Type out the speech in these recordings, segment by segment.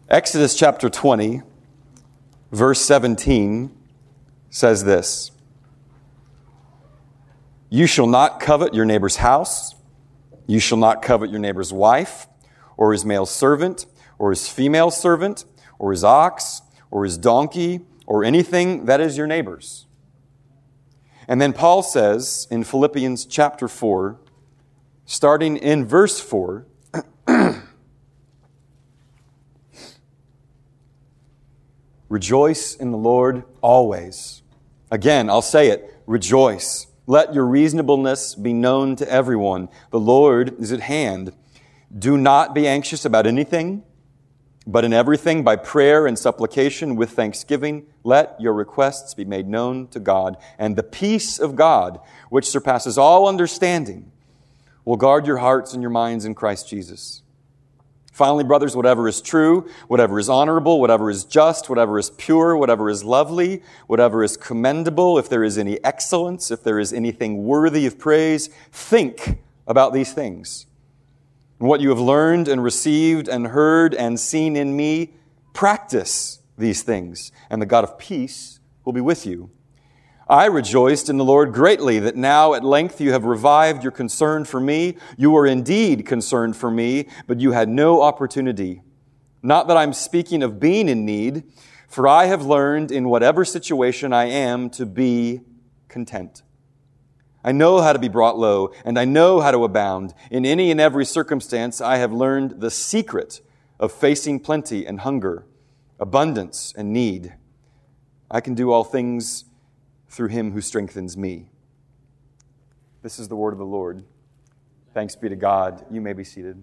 Exodus chapter 20, verse 17 says this: "You shall not covet your neighbor's house. You shall not covet your neighbor's wife, or his male servant, or his female servant, or his ox, or his donkey, or anything that is your neighbor's." And then Paul says in Philippians chapter 4, starting in verse 4, "Rejoice in the Lord always." Again, I'll say it, rejoice. "Let your reasonableness be known to everyone. The Lord is at hand. Do not be anxious about anything, but in everything by prayer and supplication with thanksgiving, let your requests be made known to God. And the peace of God, which surpasses all understanding, will guard your hearts and your minds in Christ Jesus. Finally, brothers, whatever is true, whatever is honorable, whatever is just, whatever is pure, whatever is lovely, whatever is commendable, if there is any excellence, if there is anything worthy of praise, think about these things. And what you have learned and received and heard and seen in me, practice these things, and the God of peace will be with you. I rejoiced in the Lord greatly that now at length you have revived your concern for me. You were indeed concerned for me, but you had no opportunity. Not that I'm speaking of being in need, for I have learned in whatever situation I am to be content. I know how to be brought low, and I know how to abound. In any and every circumstance I have learned the secret of facing plenty and hunger, abundance and need. I can do all things through him who strengthens me." This is the word of the Lord. Thanks be to God. You may be seated.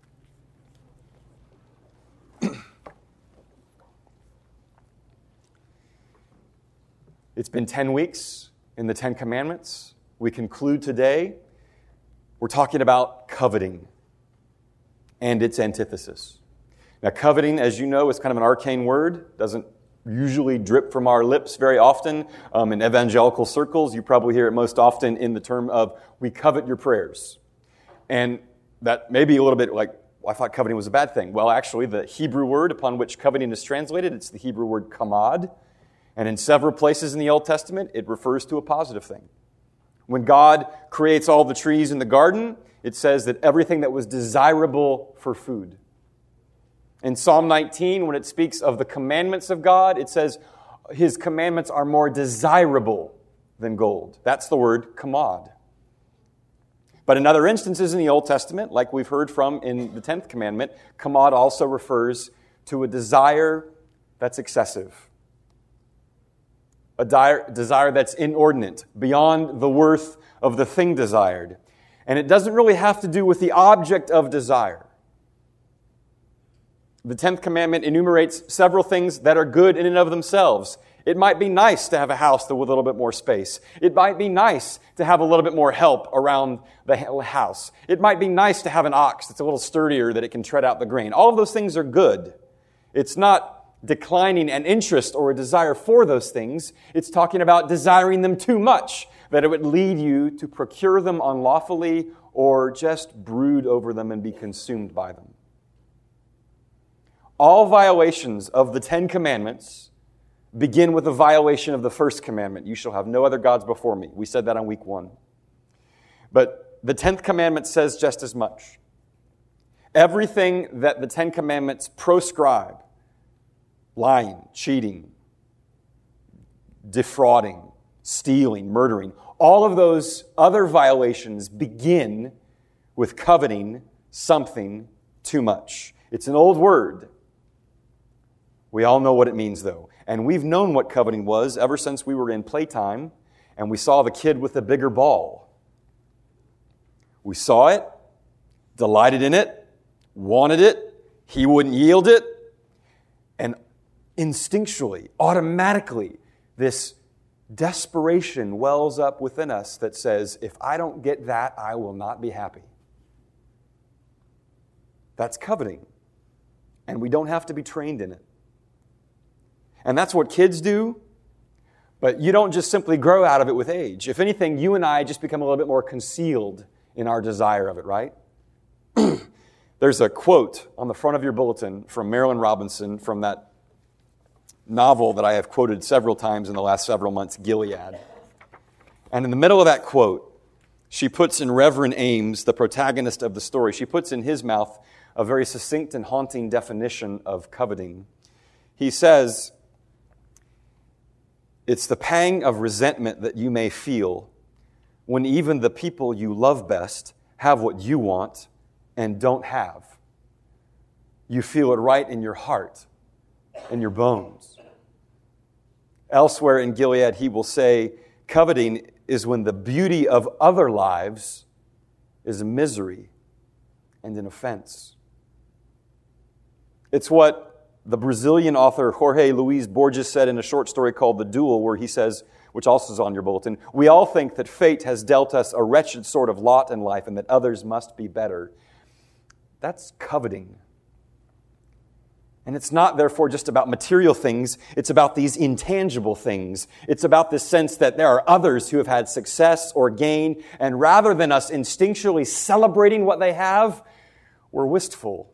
It's been 10 weeks in the 10 Commandments. We conclude today. We're talking about coveting and its antithesis. Now, coveting, as you know, is kind of an arcane word. Doesn't usually drip from our lips very often. In evangelical circles, you probably hear it most often in the term of, "we covet your prayers." And that may be a little bit like, well, I thought coveting was a bad thing. Well, actually, the Hebrew word upon which coveting is translated, it's the Hebrew word kamad. And in several places in the Old Testament, it refers to a positive thing. When God creates all the trees in the garden, it says that everything that was desirable for food. In Psalm 19, when it speaks of the commandments of God, it says his commandments are more desirable than gold. That's the word kamad. But in other instances in the Old Testament, like we've heard from in the 10th commandment, kamad also refers to a desire that's excessive. A desire that's inordinate, beyond the worth of the thing desired. And it doesn't really have to do with the object of desire. The 10th commandment enumerates several things that are good in and of themselves. It might be nice to have a house with a little bit more space. It might be nice to have a little bit more help around the house. It might be nice to have an ox that's a little sturdier that it can tread out the grain. All of those things are good. It's not declining an interest or a desire for those things. It's talking about desiring them too much, that it would lead you to procure them unlawfully or just brood over them and be consumed by them. All violations of the 10 Commandments begin with a violation of the first commandment. You shall have no other gods before me. We said that on week 1. But the 10th commandment says just as much. Everything that the 10 Commandments proscribe, lying, cheating, defrauding, stealing, murdering, all of those other violations begin with coveting something too much. It's an old word. We all know what it means, though. And we've known what coveting was ever since we were in playtime and we saw the kid with the bigger ball. We saw it, delighted in it, wanted it, he wouldn't yield it, and instinctually, automatically, this desperation wells up within us that says, if I don't get that, I will not be happy. That's coveting. And we don't have to be trained in it. And that's what kids do, but you don't just simply grow out of it with age. If anything, you and I just become a little bit more concealed in our desire of it, right? There's a quote on the front of your bulletin from Marilynne Robinson from that novel that I have quoted several times in the last several months, Gilead. And in the middle of that quote, she puts in Reverend Ames, the protagonist of the story, she puts in his mouth a very succinct and haunting definition of coveting. He says, "It's the pang of resentment that you may feel when even the people you love best have what you want and don't have. You feel it right in your heart, in your bones." Elsewhere in Gilead, he will say, coveting is when the beauty of other lives is a misery and an offense. It's what the Brazilian author Jorge Luis Borges said in a short story called The Duel, where he says, which also is on your bulletin, "We all think that fate has dealt us a wretched sort of lot in life and that others must be better." That's coveting. And it's not, therefore, just about material things. It's about these intangible things. It's about this sense that there are others who have had success or gain, and rather than us instinctually celebrating what they have, we're wistful.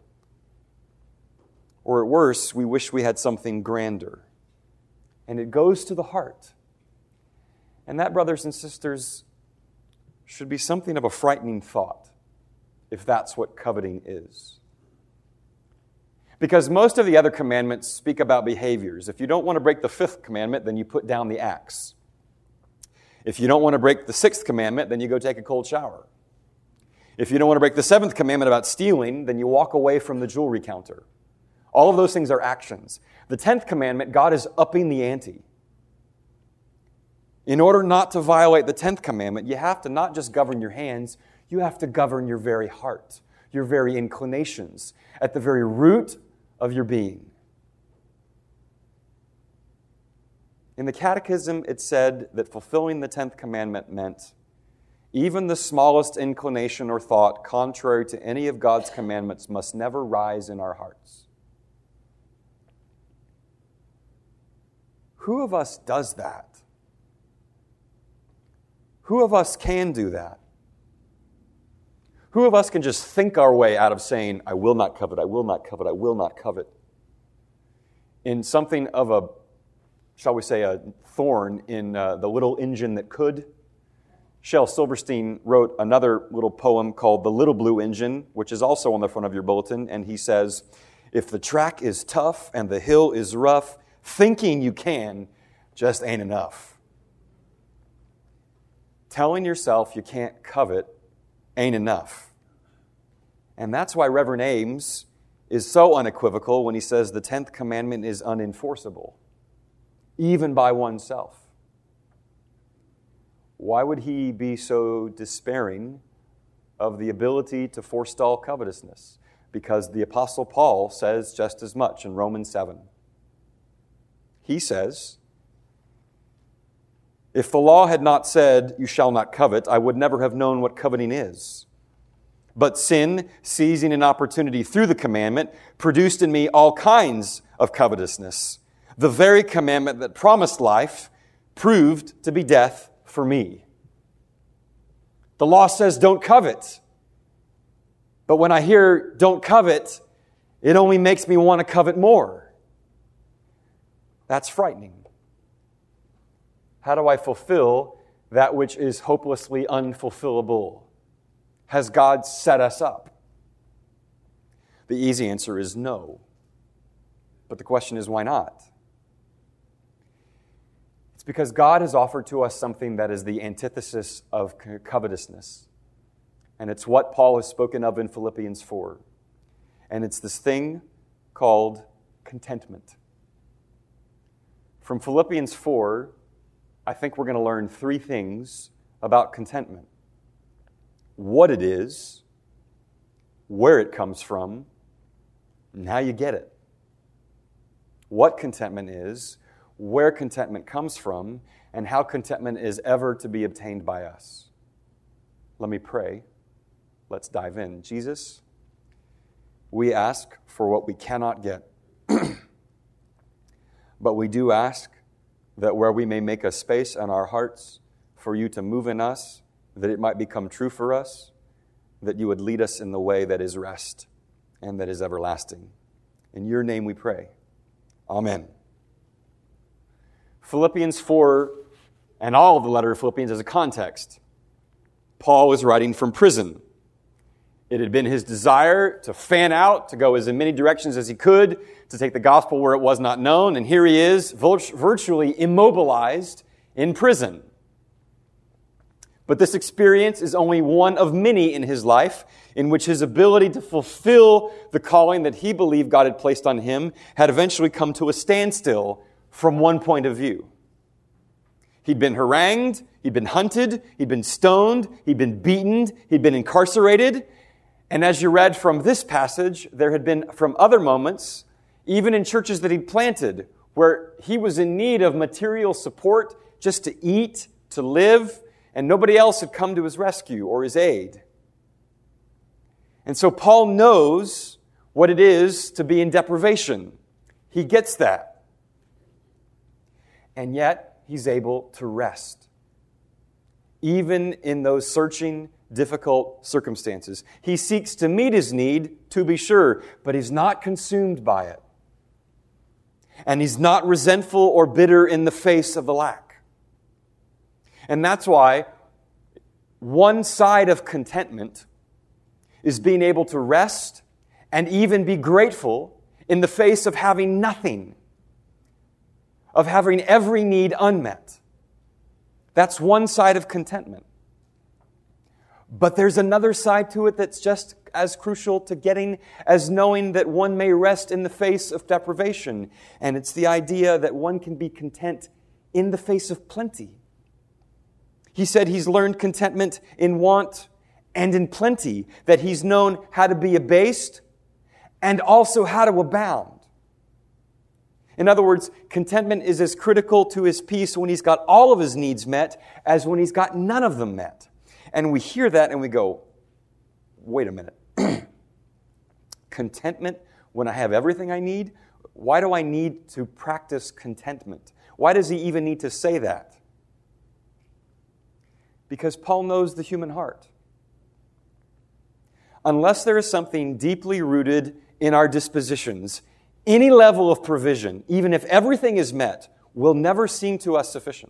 Or at worst, we wish we had something grander. And it goes to the heart. And that, brothers and sisters, should be something of a frightening thought, if that's what coveting is. Because most of the other commandments speak about behaviors. If you don't want to break the 5th commandment, then you put down the axe. If you don't want to break the 6th commandment, then you go take a cold shower. If you don't want to break the 7th commandment about stealing, then you walk away from the jewelry counter. All of those things are actions. The 10th commandment, God is upping the ante. In order not to violate the 10th commandment, you have to not just govern your hands, you have to govern your very heart, your very inclinations, at the very root of your being. In the Catechism, it said that fulfilling the 10th commandment meant even the smallest inclination or thought contrary to any of God's commandments must never rise in our hearts. Who of us does that? Who of us can do that? Who of us can just think our way out of saying, "I will not covet, I will not covet, I will not covet," in something of a, shall we say, a thorn in The Little Engine That Could? Shel Silverstein wrote another little poem called The Little Blue Engine, which is also on the front of your bulletin, and he says, "If the track is tough and the hill is rough, thinking you can just ain't enough." Telling yourself you can't covet ain't enough. And that's why Reverend Ames is so unequivocal when he says the 10th commandment is unenforceable, even by oneself. Why would he be so despairing of the ability to forestall covetousness? Because the Apostle Paul says just as much in Romans 7. He says, "If the law had not said, 'You shall not covet,' I would never have known what coveting is. But sin, seizing an opportunity through the commandment, produced in me all kinds of covetousness. The very commandment that promised life proved to be death for me." The law says don't covet. But when I hear don't covet, it only makes me want to covet more. That's frightening. How do I fulfill that which is hopelessly unfulfillable? Has God set us up? The easy answer is no. But the question is, why not? It's because God has offered to us something that is the antithesis of covetousness. And it's what Paul has spoken of in Philippians 4. And it's this thing called contentment. From Philippians 4, I think we're going to learn 3 things about contentment. What it is, where it comes from, and how you get it. What contentment is, where contentment comes from, and how contentment is ever to be obtained by us. Let me pray. Let's dive in. Jesus, we ask for what we cannot get. But we do ask that where we may make a space in our hearts for you to move in us, that it might become true for us, that you would lead us in the way that is rest. and that is everlasting. In your name we pray. Amen. Philippians 4, and all of the letter of Philippians as a context. Paul was writing from prison. It had been his desire to fan out, to go as in many directions as he could, to take the gospel where it was not known, and here he is, virtually immobilized in prison. But this experience is only one of many in his life in which his ability to fulfill the calling that he believed God had placed on him had eventually come to a standstill from one point of view. He'd been harangued, he'd been hunted, he'd been stoned, he'd been beaten, he'd been incarcerated. And as you read from this passage, there had been from other moments, even in churches that he'd planted, where he was in need of material support just to eat, to live, and nobody else had come to his rescue or his aid. And so Paul knows what it is to be in deprivation. He gets that. And yet, he's able to rest. Even in those searching, difficult circumstances. He seeks to meet his need, to be sure, but he's not consumed by it. And he's not resentful or bitter in the face of the lack. And that's why one side of contentment is being able to rest and even be grateful in the face of having nothing, of having every need unmet. That's one side of contentment. But there's another side to it that's just as crucial to getting as knowing that one may rest in the face of deprivation. And it's the idea that one can be content in the face of plenty. He said he's learned contentment in want and in plenty, that he's known how to be abased and also how to abound. In other words, contentment is as critical to his peace when he's got all of his needs met as when he's got none of them met. And we hear that and we go, wait a minute. Contentment when I have everything I need? Why do I need to practice contentment? Why does he even need to say that? Because Paul knows the human heart. Unless there is something deeply rooted in our dispositions, any level of provision, even if everything is met, will never seem to us sufficient.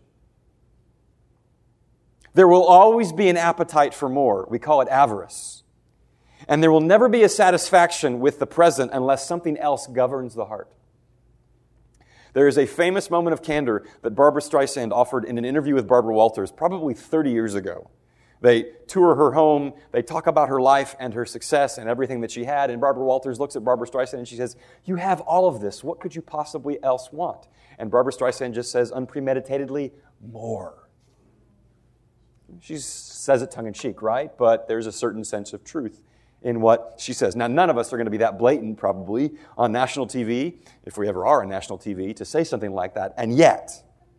There will always be an appetite for more. We call it avarice. And there will never be a satisfaction with the present unless something else governs the heart. There is a famous moment of candor that Barbra Streisand offered in an interview with Barbara Walters probably 30 years ago. They tour her home, they talk about her life and her success and everything that she had, and Barbara Walters looks at Barbra Streisand and she says, "You have all of this. What could you possibly else want?" And Barbra Streisand just says unpremeditatedly, "More." She says it tongue-in-cheek, right? But there's a certain sense of truth in what she says. Now, none of us are going to be that blatant, probably, on national TV, if we ever are on national TV, to say something like that. And yet,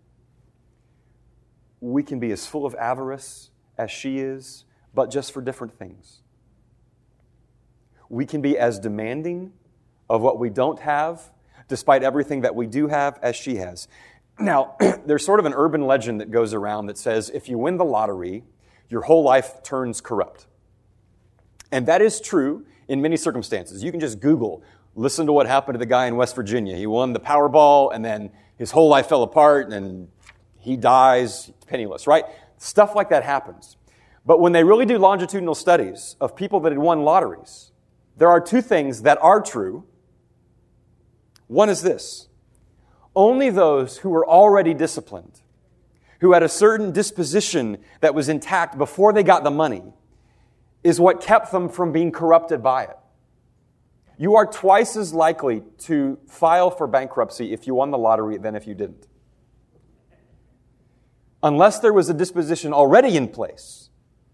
we can be as full of avarice as she is, but just for different things. We can be as demanding of what we don't have, despite everything that we do have, as she has. Now, there's sort of an urban legend that goes around that says if you win the lottery, your whole life turns corrupt. And that is true in many circumstances. You can just Google, listen to what happened to the guy in West Virginia. He won the Powerball, and then his whole life fell apart, and he dies penniless, right? Stuff like that happens. But when they really do longitudinal studies of people that had won lotteries, there are two things that are true. One is this: only those who were already disciplined, who had a certain disposition that was intact before they got the money, is what kept them from being corrupted by it. You are twice as likely to file for bankruptcy if you won the lottery than if you didn't. Unless there was a disposition already in place,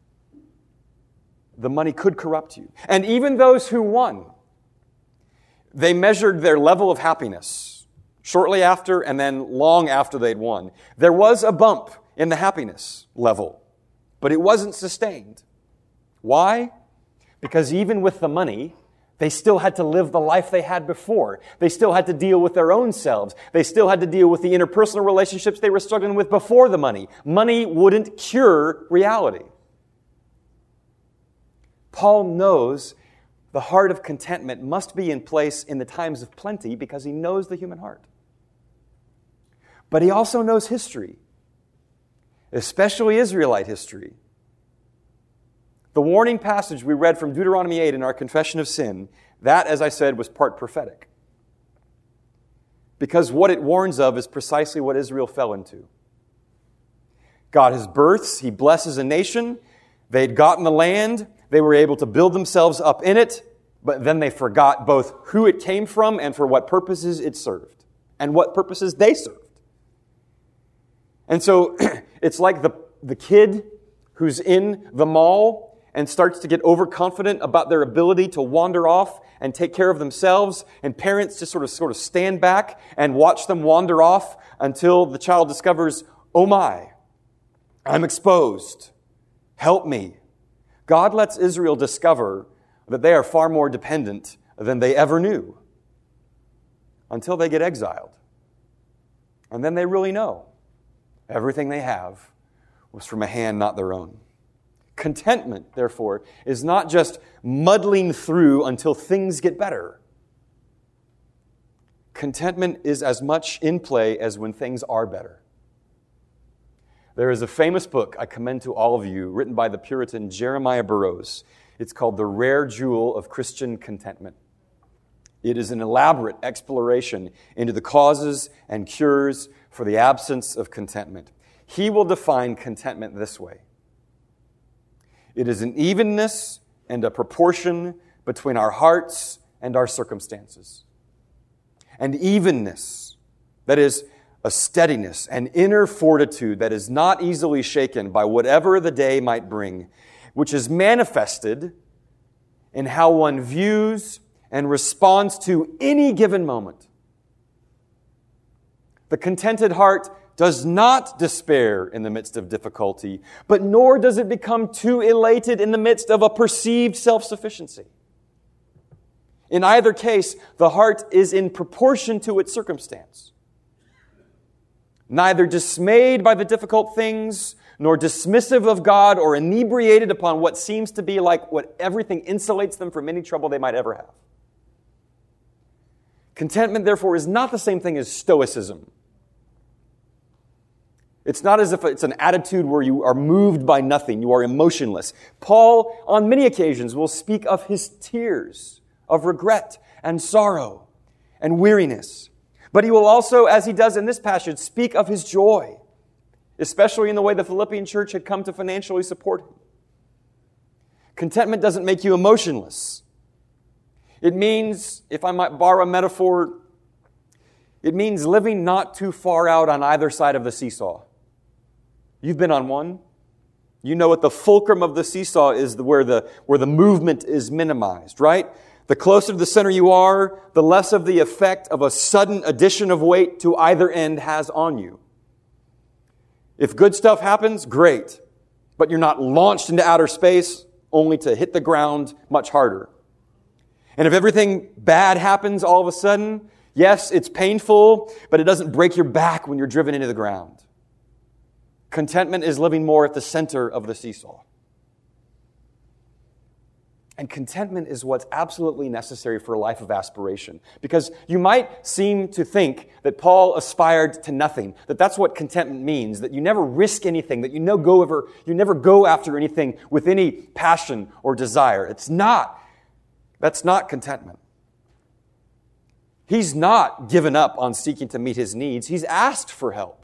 the money could corrupt you. And even those who won, they measured their level of happiness shortly after and then long after they'd won. There was a bump in the happiness level, but it wasn't sustained. Why? Because even with the money, they still had to live the life they had before. They still had to deal with their own selves. They still had to deal with the interpersonal relationships they were struggling with before the money. Money wouldn't cure reality. Paul knows the heart of contentment must be in place in the times of plenty because he knows the human heart. But he also knows history, especially Israelite history. The warning passage we read from Deuteronomy 8 in our confession of sin, that, as I said, was part prophetic. Because what it warns of is precisely what Israel fell into. God has births, he blesses a nation, they'd gotten the land, they were able to build themselves up in it, but then they forgot both who it came from and for what purposes it served, and what purposes they served. And so it's like the kid who's in the mall and starts to get overconfident about their ability to wander off and take care of themselves, and parents just sort of stand back and watch them wander off until the child discovers, oh my, I'm exposed. Help me. God lets Israel discover that they are far more dependent than they ever knew until they get exiled. And then they really know everything they have was from a hand not their own. Contentment, therefore, is not just muddling through until things get better. Contentment is as much in play as when things are better. There is a famous book I commend to all of you, written by the Puritan Jeremiah Burroughs. It's called The Rare Jewel of Christian Contentment. It is an elaborate exploration into the causes and cures for the absence of contentment. He will define contentment this way. It is an evenness and a proportion between our hearts and our circumstances. An evenness, that is, a steadiness, an inner fortitude that is not easily shaken by whatever the day might bring, which is manifested in how one views and responds to any given moment. The contented heart does not despair in the midst of difficulty, but nor does it become too elated in the midst of a perceived self-sufficiency. In either case, the heart is in proportion to its circumstance. Neither dismayed by the difficult things, nor dismissive of God or inebriated upon what seems to be like what everything insulates them from any trouble they might ever have. Contentment, therefore, is not the same thing as stoicism. It's not as if it's an attitude where you are moved by nothing, you are emotionless. Paul, on many occasions, will speak of his tears of regret and sorrow and weariness. But he will also, as he does in this passage, speak of his joy, especially in the way the Philippian church had come to financially support him. Contentment doesn't make you emotionless. It means, if I might borrow a metaphor, it means living not too far out on either side of the seesaw. You've been on one. You know what the fulcrum of the seesaw is, where the movement is minimized, right? The closer to the center you are, the less of the effect of a sudden addition of weight to either end has on you. If good stuff happens, great. But you're not launched into outer space only to hit the ground much harder. And if everything bad happens all of a sudden, yes, it's painful, but it doesn't break your back when you're driven into the ground. Contentment is living more at the center of the seesaw. And contentment is what's absolutely necessary for a life of aspiration. Because you might seem to think that Paul aspired to nothing, that that's what contentment means, that you never risk anything, that you never go after anything with any passion or desire. It's not. That's not contentment. He's not given up on seeking to meet his needs. He's asked for help.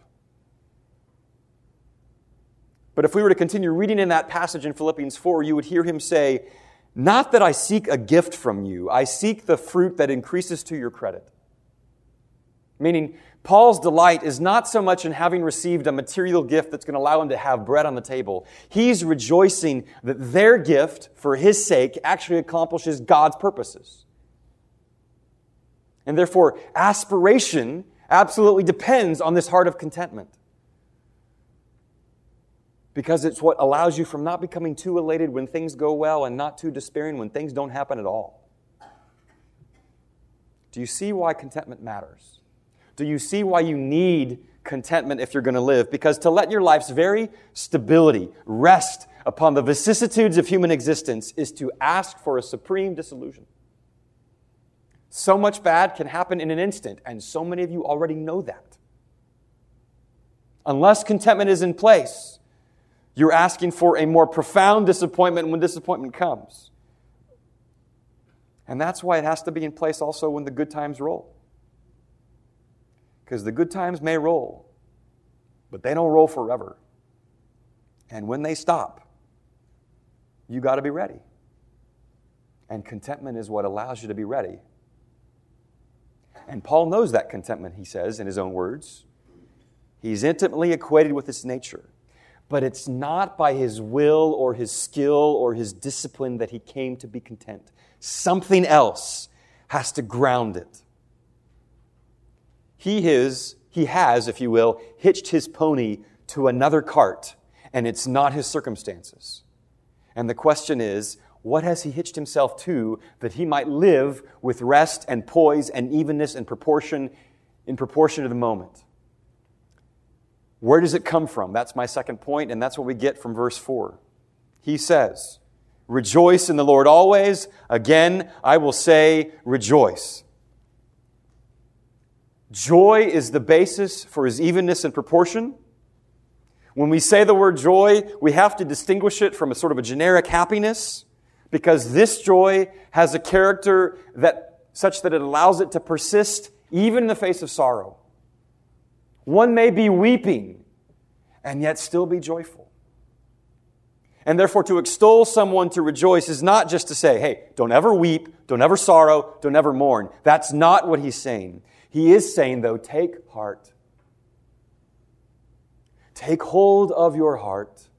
But if we were to continue reading in that passage in Philippians 4, you would hear him say, "Not that I seek a gift from you, I seek the fruit that increases to your credit." Meaning, Paul's delight is not so much in having received a material gift that's going to allow him to have bread on the table. He's rejoicing that their gift, for his sake, actually accomplishes God's purposes. And therefore, aspiration absolutely depends on this heart of contentment. Because it's what allows you from not becoming too elated when things go well and not too despairing when things don't happen at all. Do you see why contentment matters? Do you see why you need contentment if you're going to live, because to let your life's very stability rest upon the vicissitudes of human existence is to ask for a supreme disillusion. So much bad can happen in an instant, and so many of you already know that. Unless contentment is in place, you're asking for a more profound disappointment when disappointment comes. And that's why it has to be in place also when the good times roll. Because the good times may roll, but they don't roll forever. And when they stop, you got to be ready. And contentment is what allows you to be ready. And Paul knows that contentment, he says in his own words. He's intimately acquainted with its nature. But it's not by his will or his skill or his discipline that he came to be content. Something else has to ground it. He has, if you will, hitched his pony to another cart, and it's not his circumstances. And the question is, what has he hitched himself to that he might live with rest and poise and evenness and proportion in proportion to the moment? Where does it come from? That's my second point, and that's what we get from verse 4. He says, rejoice in the Lord always. Again, I will say, rejoice. Joy is the basis for his evenness and proportion. When we say the word joy, we have to distinguish it from a sort of a generic happiness, because this joy has a character such that it allows it to persist even in the face of sorrow. One may be weeping and yet still be joyful. And therefore, to extol someone to rejoice is not just to say, hey, don't ever weep, don't ever sorrow, don't ever mourn. That's not what he's saying. He is saying, though, take heart. Take hold of your heart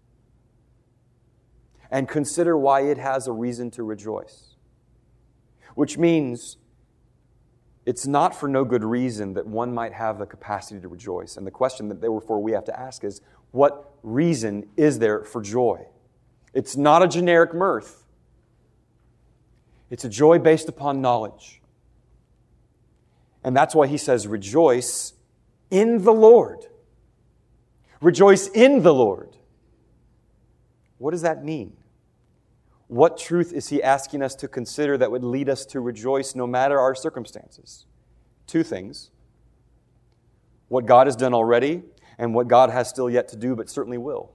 and consider why it has a reason to rejoice. Which means it's not for no good reason that one might have the capacity to rejoice. And the question that therefore we have to ask is, what reason is there for joy? It's not a generic mirth. It's a joy based upon knowledge. And that's why he says, rejoice in the Lord. Rejoice in the Lord. What does that mean? What truth is he asking us to consider that would lead us to rejoice no matter our circumstances? Two things. What God has done already and what God has still yet to do, but certainly will.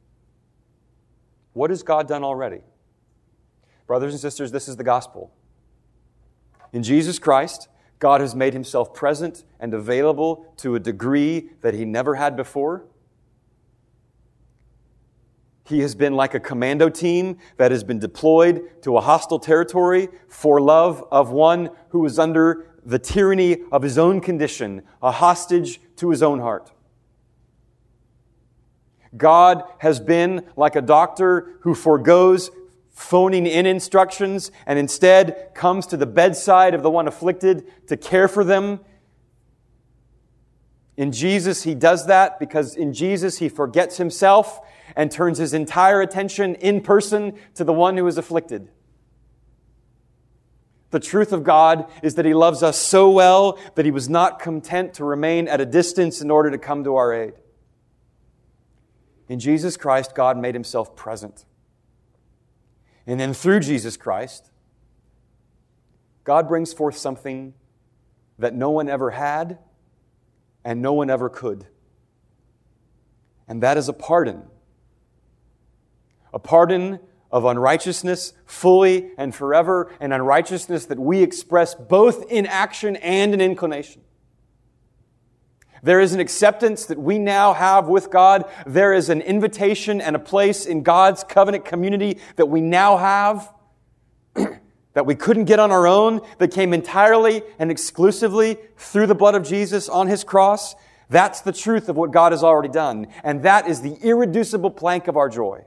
What has God done already? Brothers and sisters, this is the gospel. In Jesus Christ, God has made himself present and available to a degree that he never had before. He has been like a commando team that has been deployed to a hostile territory for love of one who is under the tyranny of his own condition, a hostage to his own heart. God has been like a doctor who forgoes phoning in instructions and instead comes to the bedside of the one afflicted to care for them. In Jesus, he does that because in Jesus, he forgets himself and turns his entire attention in person to the one who is afflicted. The truth of God is that he loves us so well that he was not content to remain at a distance in order to come to our aid. In Jesus Christ, God made himself present. And then through Jesus Christ, God brings forth something that no one ever had and no one ever could. And that is a pardon. A pardon of unrighteousness fully and forever, and unrighteousness that we express both in action and in inclination. There is an acceptance that we now have with God. There is an invitation and a place in God's covenant community that we now have that we couldn't get on our own, that came entirely and exclusively through the blood of Jesus on his cross. That's the truth of what God has already done. And that is the irreducible plank of our joy.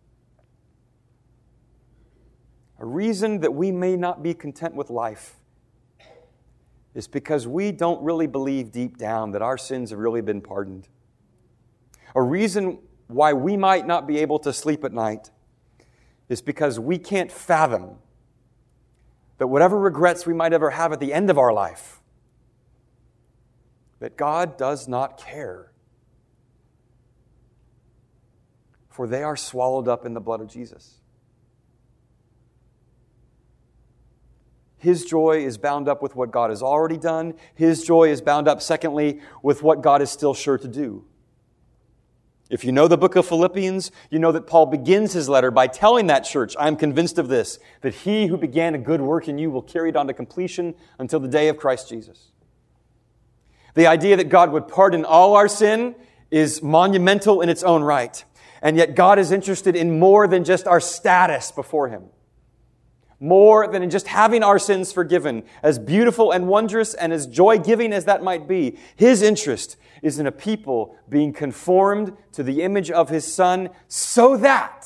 A reason that we may not be content with life is because we don't really believe deep down that our sins have really been pardoned. A reason why we might not be able to sleep at night is because we can't fathom that whatever regrets we might ever have at the end of our life that God does not care, for they are swallowed up in the blood of Jesus. His joy is bound up with what God has already done. His joy is bound up, secondly, with what God is still sure to do. If you know the book of Philippians, you know that Paul begins his letter by telling that church, I am convinced of this, that he who began a good work in you will carry it on to completion until the day of Christ Jesus. The idea that God would pardon all our sin is monumental in its own right. And yet God is interested in more than just our status before Him. More than in just having our sins forgiven. As beautiful and wondrous and as joy-giving as that might be, His interest is in a people being conformed to the image of His Son so that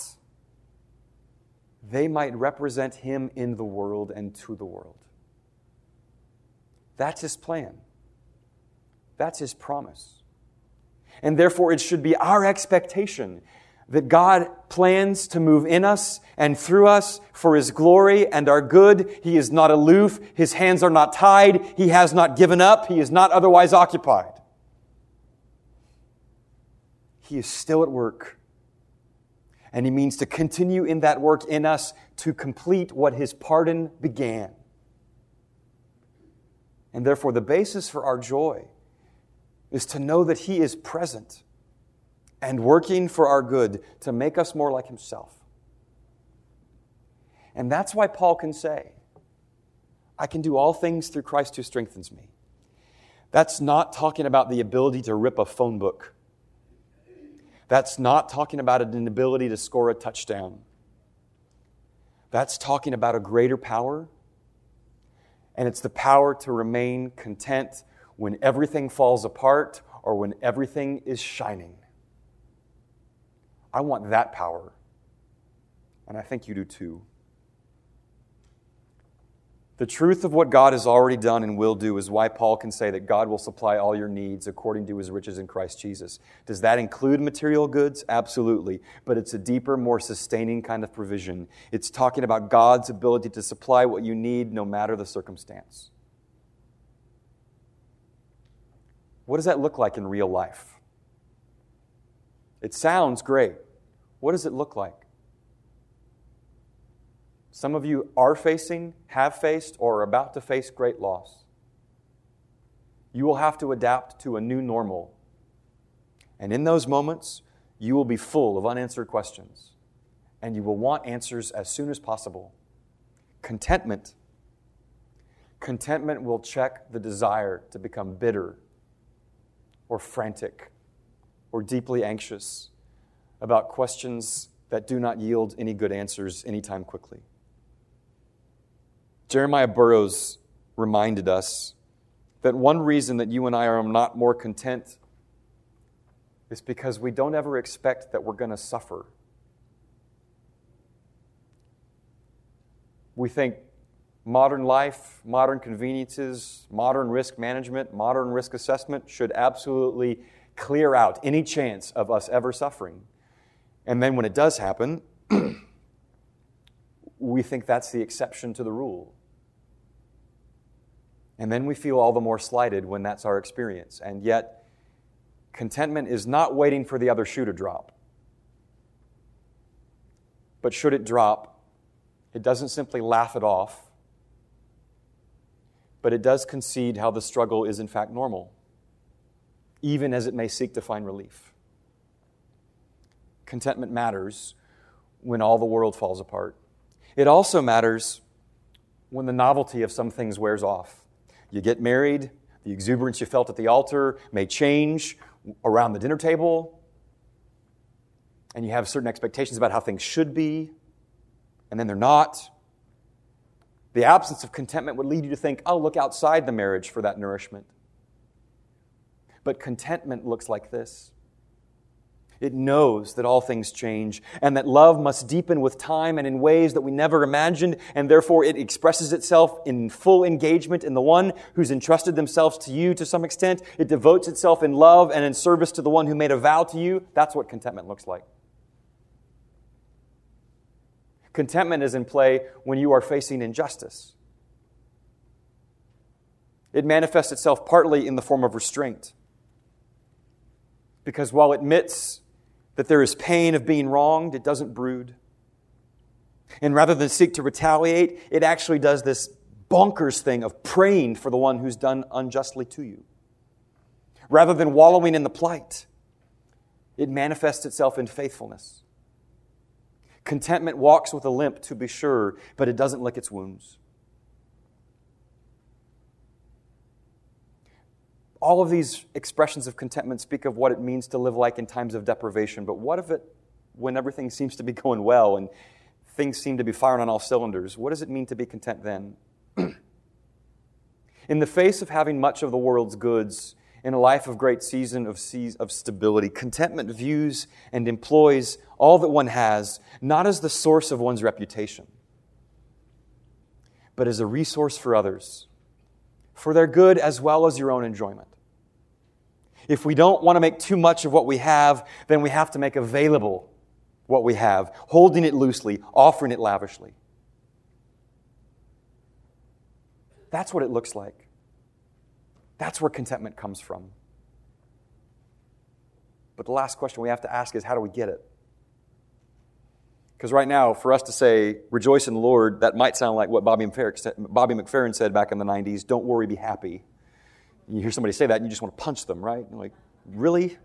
they might represent Him in the world and to the world. That's His plan. That's His promise. And therefore it should be our expectation that God plans to move in us and through us for His glory and our good. He is not aloof. His hands are not tied. He has not given up. He is not otherwise occupied. He is still at work. And He means to continue in that work in us to complete what His pardon began. And therefore the basis for our joy is to know that He is present and working for our good to make us more like Himself. And that's why Paul can say, I can do all things through Christ who strengthens me. That's not talking about the ability to rip a phone book. That's not talking about an ability to score a touchdown. That's talking about a greater power. And it's the power to remain content when everything falls apart or when everything is shining. I want that power. And I think you do too. The truth of what God has already done and will do is why Paul can say that God will supply all your needs according to His riches in Christ Jesus. Does that include material goods? Absolutely. But it's a deeper, more sustaining kind of provision. It's talking about God's ability to supply what you need no matter the circumstance. What does that look like in real life? It sounds great. What does it look like? Some of you are facing, have faced, or are about to face great loss. You will have to adapt to a new normal. And in those moments, you will be full of unanswered questions. And you will want answers as soon as possible. Contentment will check the desire to become bitter or frantic or deeply anxious about questions that do not yield any good answers anytime quickly. Jeremiah Burroughs reminded us that one reason that you and I are not more content is because we don't ever expect that we're going to suffer. We think modern life, modern conveniences, modern risk management, modern risk assessment should absolutely clear out any chance of us ever suffering. And then when it does happen, we think that's the exception to the rule. And then we feel all the more slighted when that's our experience. And yet, contentment is not waiting for the other shoe to drop. But should it drop, it doesn't simply laugh it off, but it does concede how the struggle is in fact normal, even as it may seek to find relief. Contentment matters when all the world falls apart. It also matters when the novelty of some things wears off. You get married, the exuberance you felt at the altar may change around the dinner table, and you have certain expectations about how things should be, and then they're not. The absence of contentment would lead you to think, I'll look outside the marriage for that nourishment. But contentment looks like this. It knows that all things change and that love must deepen with time and in ways that we never imagined, and therefore it expresses itself in full engagement in the one who's entrusted themselves to you to some extent. It devotes itself in love and in service to the one who made a vow to you. That's what contentment looks like. Contentment is in play when you are facing injustice. It manifests itself partly in the form of restraint. Because while it admits that there is pain of being wronged, it doesn't brood. And rather than seek to retaliate, it actually does this bonkers thing of praying for the one who's done unjustly to you. Rather than wallowing in the plight, it manifests itself in faithfulness. Contentment walks with a limp, to be sure, but it doesn't lick its wounds. All of these expressions of contentment speak of what it means to live like in times of deprivation, but what of it when everything seems to be going well and things seem to be firing on all cylinders? What does it mean to be content then? In the face of having much of the world's goods, in a life of great season of stability, contentment views and employs all that one has, not as the source of one's reputation, but as a resource for others, for their good as well as your own enjoyment. If we don't want to make too much of what we have, then we have to make available what we have, holding it loosely, offering it lavishly. That's what it looks like. That's where contentment comes from. But the last question we have to ask is, how do we get it? Because right now, for us to say, rejoice in the Lord, that might sound like what Bobby McFerrin said back in the 90s, don't worry, be happy. You hear somebody say that and you just want to punch them, right? You're like, really?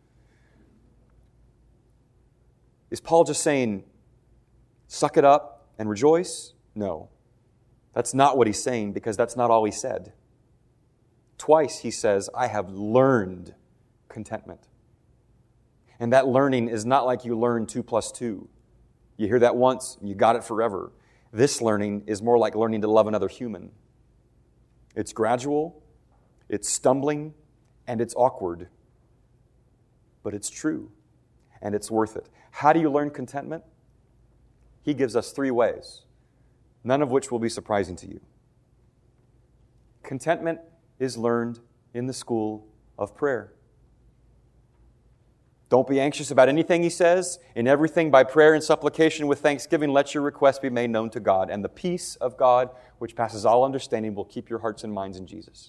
Is Paul just saying, suck it up and rejoice? No. That's not what he's saying, because that's not all he said. Twice he says, I have learned contentment. And that learning is not like you learn 2 + 2. You hear that once, and you got it forever. This learning is more like learning to love another human. It's gradual, it's stumbling, and it's awkward. But it's true, and it's worth it. How do you learn contentment? He gives us 3 ways, none of which will be surprising to you. Contentment is learned in the school of prayer. Don't be anxious about anything, he says. In everything, by prayer and supplication with thanksgiving, let your requests be made known to God. And the peace of God, which passes all understanding, will keep your hearts and minds in Jesus.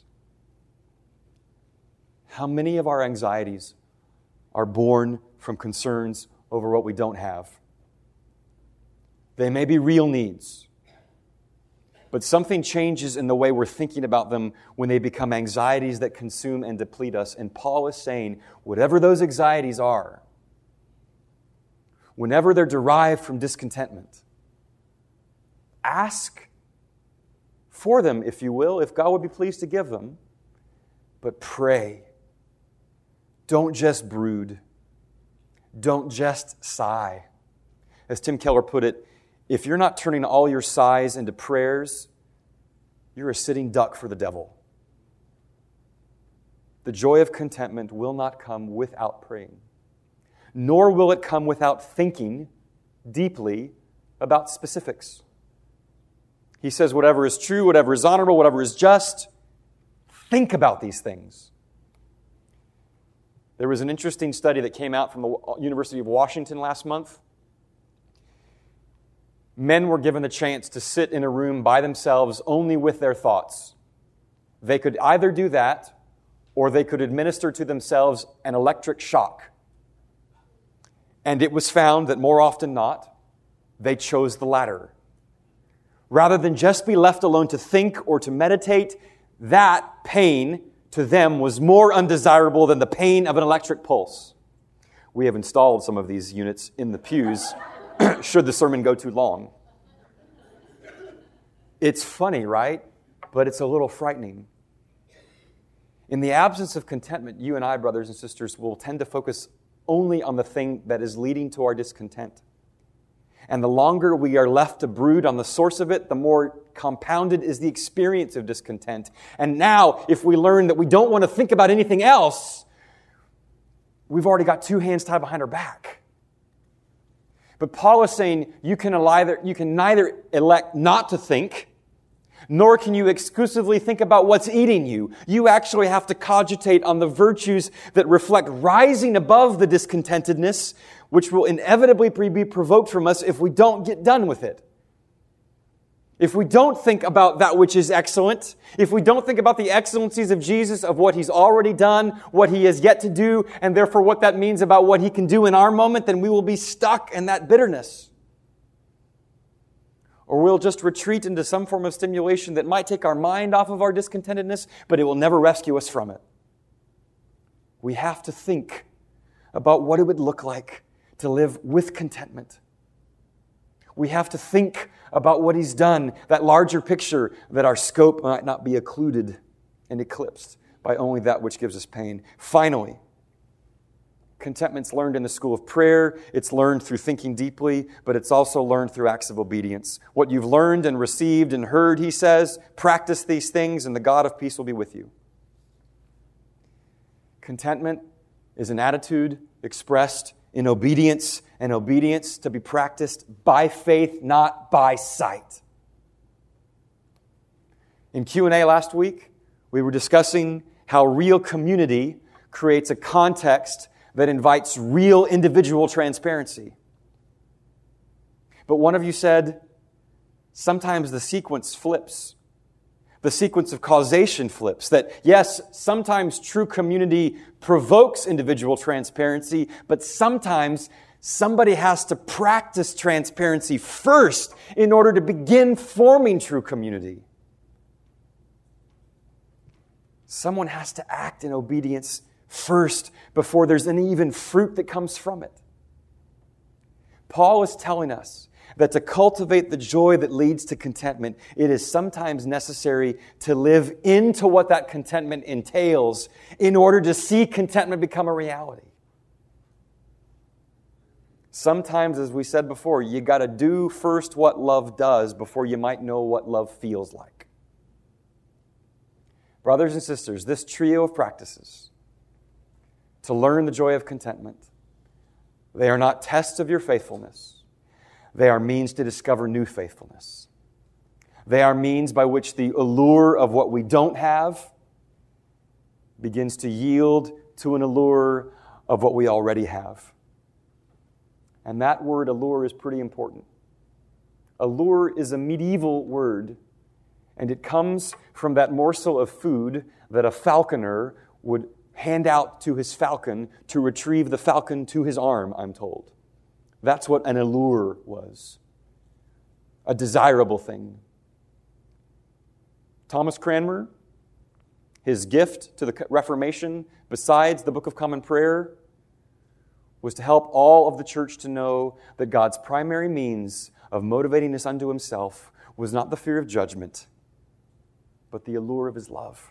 How many of our anxieties are born from concerns over what we don't have? They may be real needs, but something changes in the way we're thinking about them when they become anxieties that consume and deplete us. And Paul is saying, whatever those anxieties are, whenever they're derived from discontentment, ask for them, if you will, if God would be pleased to give them, but pray. Don't just brood. Don't just sigh. As Tim Keller put it, if you're not turning all your sighs into prayers, you're a sitting duck for the devil. The joy of contentment will not come without praying, nor will it come without thinking deeply about specifics. He says, whatever is true, whatever is honorable, whatever is just, think about these things. There was an interesting study that came out from the University of Washington last month. Men were given the chance to sit in a room by themselves only with their thoughts. They could either do that, or they could administer to themselves an electric shock. And it was found that more often not, they chose the latter. Rather than just be left alone to think or to meditate, that pain to them was more undesirable than the pain of an electric pulse. We have installed some of these units in the pews should the sermon go too long. It's funny, right? But it's a little frightening. In the absence of contentment, you and I, brothers and sisters, will tend to focus only on the thing that is leading to our discontent. And the longer we are left to brood on the source of it, the more compounded is the experience of discontent. And now, if we learn that we don't want to think about anything else, we've already got 2 hands tied behind our back. But Paul is saying you can neither elect not to think, nor can you exclusively think about what's eating you. You actually have to cogitate on the virtues that reflect rising above the discontentedness, which will inevitably be provoked from us if we don't get done with it. if we don't think about that which is excellent, if we don't think about the excellencies of Jesus, of what He's already done, what He has yet to do, and therefore what that means about what He can do in our moment, then we will be stuck in that bitterness. Or we'll just retreat into some form of stimulation that might take our mind off of our discontentedness, but it will never rescue us from it. We have to think about what it would look like to live with contentment. We have to think about what He's done, that larger picture, that our scope might not be occluded and eclipsed by only that which gives us pain. Finally, contentment's learned in the school of prayer. It's learned through thinking deeply, but it's also learned through acts of obedience. What you've learned and received and heard, He says, practice these things and the God of peace will be with you. Contentment is an attitude expressed in obedience, and obedience to be practiced by faith, not by sight. In Q&A last week, we were discussing how real community creates a context that invites real individual transparency. But one of you said, sometimes the sequence flips. The sequence of causation flips. That yes, sometimes true community provokes individual transparency, but sometimes somebody has to practice transparency first in order to begin forming true community. Someone has to act in obedience first before there's any even fruit that comes from it. Paul is telling us that to cultivate the joy that leads to contentment, it is sometimes necessary to live into what that contentment entails in order to see contentment become a reality. Sometimes, as we said before, you got to do first what love does before you might know what love feels like. Brothers and sisters, this trio of practices to learn the joy of contentment, they are not tests of your faithfulness. They are means to discover new faithfulness. They are means by which the allure of what we don't have begins to yield to an allure of what we already have. And that word allure is pretty important. Allure is a medieval word, and it comes from that morsel of food that a falconer would hand out to his falcon to retrieve the falcon to his arm, I'm told. That's what an allure was. A desirable thing. Thomas Cranmer, his gift to the Reformation, besides the Book of Common Prayer, was to help all of the church to know that God's primary means of motivating us unto Himself was not the fear of judgment, but the allure of His love.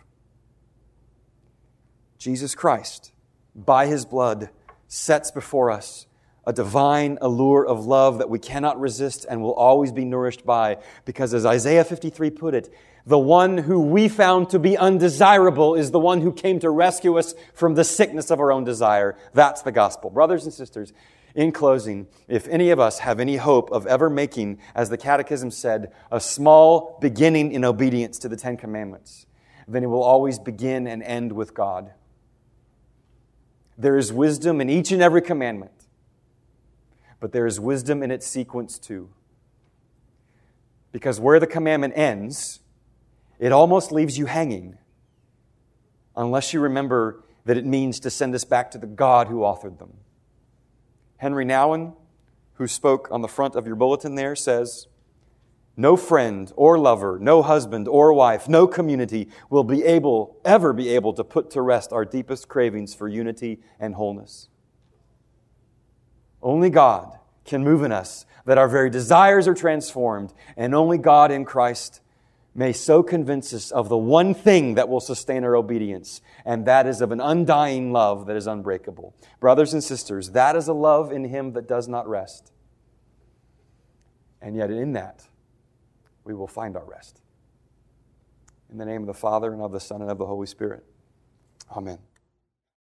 Jesus Christ, by His blood, sets before us a divine allure of love that we cannot resist and will always be nourished by. Because as Isaiah 53 put it, the one who we found to be undesirable is the one who came to rescue us from the sickness of our own desire. That's the gospel. Brothers and sisters, in closing, if any of us have any hope of ever making, as the Catechism said, a small beginning in obedience to the Ten Commandments, then it will always begin and end with God. There is wisdom in each and every commandment. But there is wisdom in its sequence too. Because where the commandment ends, it almost leaves you hanging. Unless you remember that it means to send us back to the God who authored them. Henry Nouwen, who spoke on the front of your bulletin there, says, no friend or lover, no husband or wife, no community will ever be able to put to rest our deepest cravings for unity and wholeness. Only God can move in us that our very desires are transformed, and only God in Christ may so convince us of the one thing that will sustain our obedience, and that is of an undying love that is unbreakable. Brothers and sisters, that is a love in Him that does not rest. And yet in that, we will find our rest. In the name of the Father, and of the Son, and of the Holy Spirit. Amen.